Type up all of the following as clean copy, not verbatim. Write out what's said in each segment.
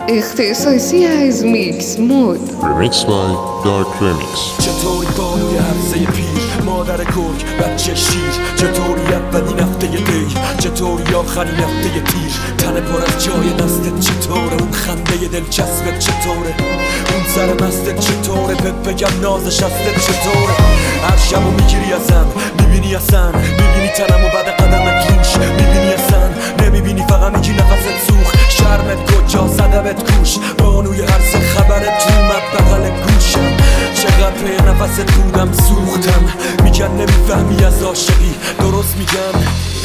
اختصاصی از میکس مود Remix by Dark Remix. چطوری بانوی عرصه پیر، مادر گرگ، بچه شیر، چطوری اولین هفته دی، چطوری آخرین هفته تیر، تن پر از جای دستت چطوره، اون خنده دلچسبت چطوره، اون سر مستت چطوره، بگم نازش هستت چطوره. هر شبو میگیری ازم، میبینی اصلا، میبینی تنمو بعد قدمت روش، میبینی اصلا، نمیبینی فقط میگی نفست سوخ، شرمت کجا صدبت گوش، بانوی عرصه خبرت اومد بغل گوشم، چقدر پی نفست بودم سوختم، میگن نمیفهمی از عاشقی، درست میگن.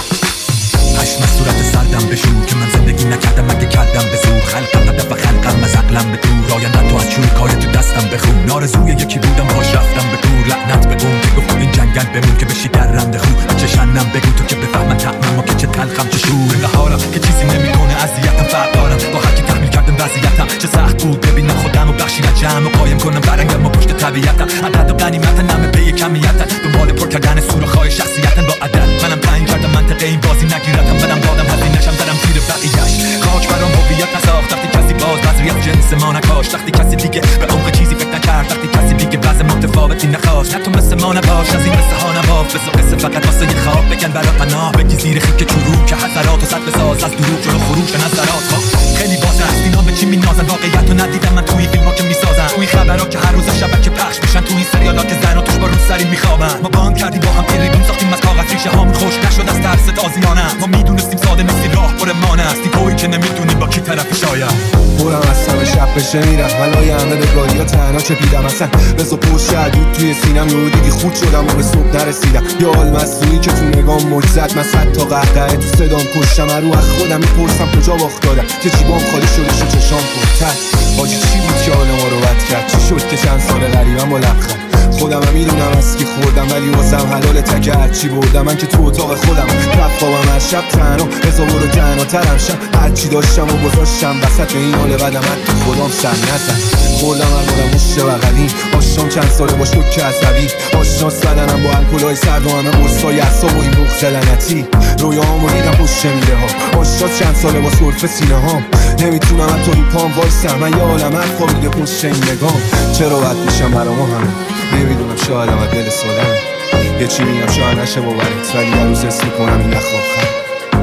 پشم صورت سردم بشور که من زندگی نکردم مگه کردم به زور، خلقم هدف خلقم از عقلم به دور، آینده تو از چون کار تو دستم بخون، نارزوی یکی بودم باش رفتم به دور، لعنت به اون که گفت این جنگل بمون که بشی درنده خون، چشنم بگو تو که بفهمن طعمم و که چه تلخم چه شور، اینقه حالم که چیزی نمیکنه اذیتم فرق دارم با هر کی تحمیل کردم وضعیتم، چه سخت بود ببینم خودم و بخشی جمع و قایم کنم برنگم و پشت طبیعتم، عدد و غنیمتن همه پی کمیتن، دنبال پر کردن سوراخ‌های شخصیتن با عدد، منم تعیین کردم منطقه این بازی نگیرتم، بدم دادم هزینه‌شم دارم زیر بقیه‌اش، خاک برام هویت نساخت وقتی کسی باز نظریت جنس ما نکاشت، وقتی کسی دیگه به عمق چیزی فکر نکرد، وقتی کسی دیگه وضع متفاوتی نخواست، نه تو مثل ما نباش از این مثل ها نباف، بسا قصه فقط واسه یه خواب بگن برا پناه، بگی زیر خیک چروک که حضرات و صد بساز از دروغ جلو خروش نظرات، خیلی بازه هست اینا به چی مینازن، واقعیت رو ندیدم من توی فیلم ها که میسازن، توی خبرها که هر روز شبکه پخش میشن، توی سریالا که زنا توش با رو سری میخوابن، ما باند کردیم با هم تریبون ساختیم از کاغذ ریشه هامون خوش نشد از ترس تازیانه، ما میدونستیم ساده نیستی راه پر مانه هستی، تویی که نمیدونی با کی طرفی شاید برم از همه شب بشه میرم ولای همه بگاهی ها تنها چه بیدم اصلا بزا پشت عدود توی سینم یهو دیدی خود شدم و به صبح نرسیدم، یا حال مسئولی که تو نگام موج زد، من صد تا قهقه تو صدام کشتم، رو از خودم میپرسم کجا باخت دادم که جیبام خالی شده شو چشام پرتر، حاجی چی بود که حال ما رو بد کرد، چی شد که چند سال غریبم با لبخند، خودم هم میدونم از کی خوردم ولی واسم حلال تکه هرچی بردم، من که تو اتاق خودم رفت خوابم هر شب تنها، بزا برو تنها ترم شم، هرچی داشتم و گذاشتم وسط این حال بدم تو خودم سر نزن، خوردم هر مشت بغلیم، آشام چند ساله با شک عصبی، آشناس بدنم با الکلای سرد و همه قصای اعصاب و این بغض لعنتی، رویاهامو دیدم پشت میله ها، آشناس چند ساله با سرفه سینه هام، نمیتونم حتی رو پام وایسم، من یه عالم حرف خوابیده پشت این نگام، چرا بد میشم برا ما همه، نمیدونم شاید هم دل سالمه، یه چی میگم شاید نشه باورت، ولی یه روز حس میکنم این نخواب خم.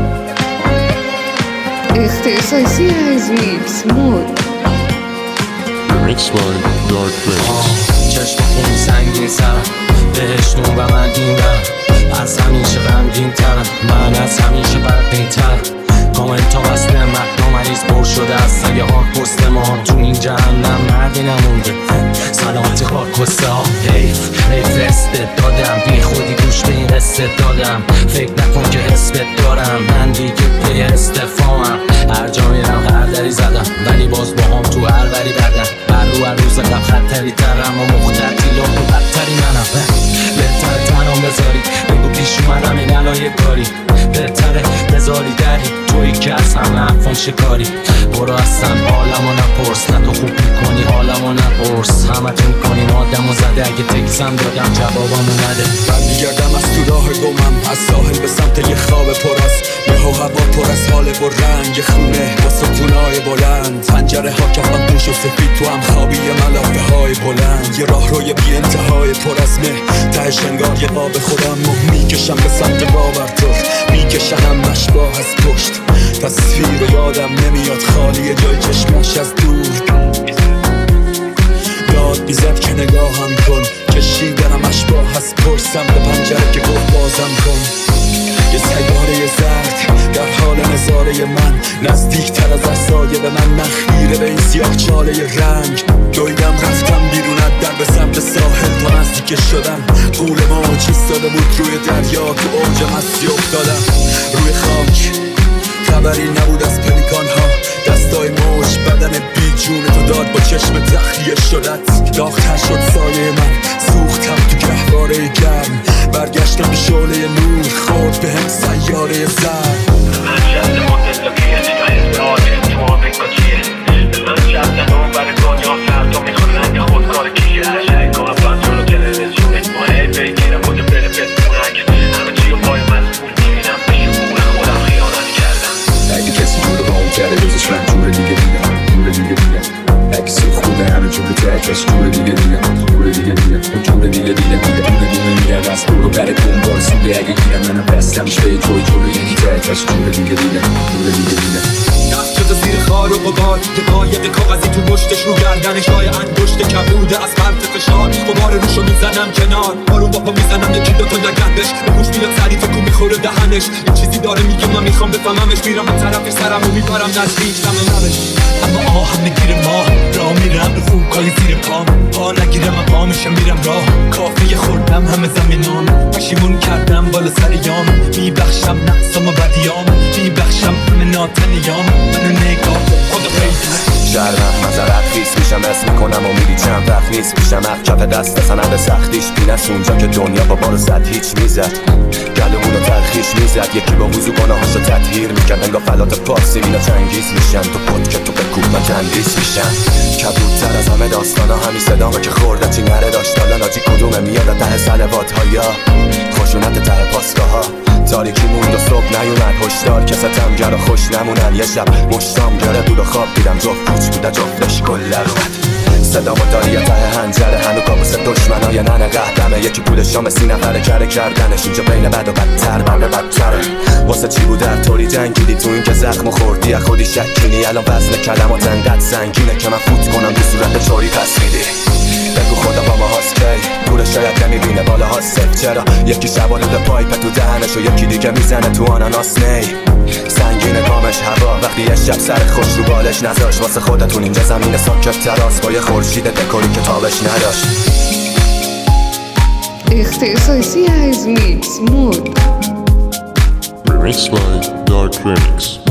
اختصاصی از میکس مود Remix by Dark Remix. چشم خون سنگین سرم بهشتون و من دیندم، از همیشه غمگین ترم، من از همیشه بدبین ترم، کامنت ها بسته متنا مریض پر شده از سگه ها پست ما، تو این جهنم مردی نمونده سلامتی خاکسته ها، حیف استعدادم، بی خودی گوش به این استعدادم، فکر نکن که حسبت دارم، من دیگه پی استفامم، هر جا میرم غردری زدم ولی باز با هم تو هر وری بدم، هر روز قبل خطری ترم و مختلطی و بدتری منم، بهتره تنام بذاری بگو پیش اومدم این الان یه کاری، بهتره بذاری دری توی که از همه حرفان شکاری، برو اصلا حالمو نپرس، نه تو خوب میکنی حالمو نپرس، همه تو میکنین آدمو زده، اگه تکسم دادم جوابمو نده، من میگردم از تو راه گمم، از ساحل به سمت یه خواب پر از مه و هوا پر از حال و رنگ خونه با ستونای بلند، پنجره ها کفم دوش و سفید، تو هم خوابی ملافه های بلند، یه راه روی بی انتهای پر از مه، تهش انگار یه قاب خودم میکشم به سمت باورتر، میکشنم مشباه از پشت، تصویر و یادم نمیاد خالی جای چشماش از دور، داد بیزد که نگاهم کن، کشیدنم اشباه از پرسم به پنجره که گفت بازم کن، یه سیاره زرد در حال نظاره من، نزدیک تر از احسایه به من، خیره به این سیاه چاله رنگ، دویدم رفتم بیرون از در به سمت ساحل تا نزدیک شدم، قول موج ایستاده بود روی دریا، تو اوج مستی افتادم، روی خاک خبری نبود از پلیکان ها، دستای موج بدن بی جون تو داد با چشم تخلیه شدت، داغ‌تر شد سایه من، سوختم تو گهواره گرم، برگشتم به شعله نور، خورد به هم سیاره زرد، اگه کسی جور با اون کرده جزش من جور دیگه دیدم، جور دیگه جور دیگه دیدم جور دیگه دیدم جور دیگه دیدم دونه دونه میاد از دور و بر دنبال سوده اگه گیرم منم بستمش به جوی جلو یعنی تهش جور دیگه دیدم جور دیگه دیدم نفت شده زیر خار و غبار که قایق کاغذی تو مشتش رو گردنش های انگشت کبوده از فرط فشار غبار روشو میزنم کنار آروم با پا میزنم یکی دوتا نگردش به گوش میاد سری تو میخوره دهنش این چیزی داره میگه من میخوام بفهممش میرم از طرفش سرمو میبرم نزدیک دم لبش اما آهم نگیره ما راه میرم به خوکای زیر پام پا نگیره من پا میشم میرم راه کافی خوردم همه زمینام پشیمون کردم بالا سریام میبخشم نقصام و بدیام میبخشم همه ناتنیام منو نگاه خدا پیدا شرمم مزرق خیس میشم اسم میکنم و میری چند وقت نیست میشم کف دست سند سختیش بینست اونجا که دنیا با بارو زد هیچ میزد گلمونو ترخیش میزد یکی با وضو گناهاشو تطهیر میکرد انگاه فلات پارسی اینا چنگیز میشن تو پد که تو بکوب من تندیس میشن کبودتر از همه داستانا همین صدامه که خورده چی نره داشت حالا ناجی کدومه میاد ته سلوات ها یا خشونت ته پاسگاه ها تاریکی موند و صبح نیومد هشدار که ستمگر و خوش نمونن یه شب مشتام گره دور و خواب دیدم جفت پوچ بوده جفتش گله رومد صدامو داری یه ته هنجره هنو کابوس دشمنای ننه قهدمه یکی پول شام 30 نفره کره کردنش اینجا بین بد و بدتر بمه بدتره واسه چی بود در طوری جنگیدی تو این که زخم خوردی از خودی شکینی الان وزن کلمات انقدر سنگینه که من فوت کنم تو صورت چوری پس میدی بگو خدا با ما هاست کی دور شاید نمیبینه بالا ها صف چرا یکی شبالود پایپ تو دهنش و یکی دیگه میزنه تو آناناس نی سنگین گامش هوا وقتی یه شب سر خوش رو بالش نذاش واسه خودتون اینجا زمین ساکت تراس با یه خورشید دکوری که تابش نداشت اختصاصی از میکس مود Remix by Dark Remix.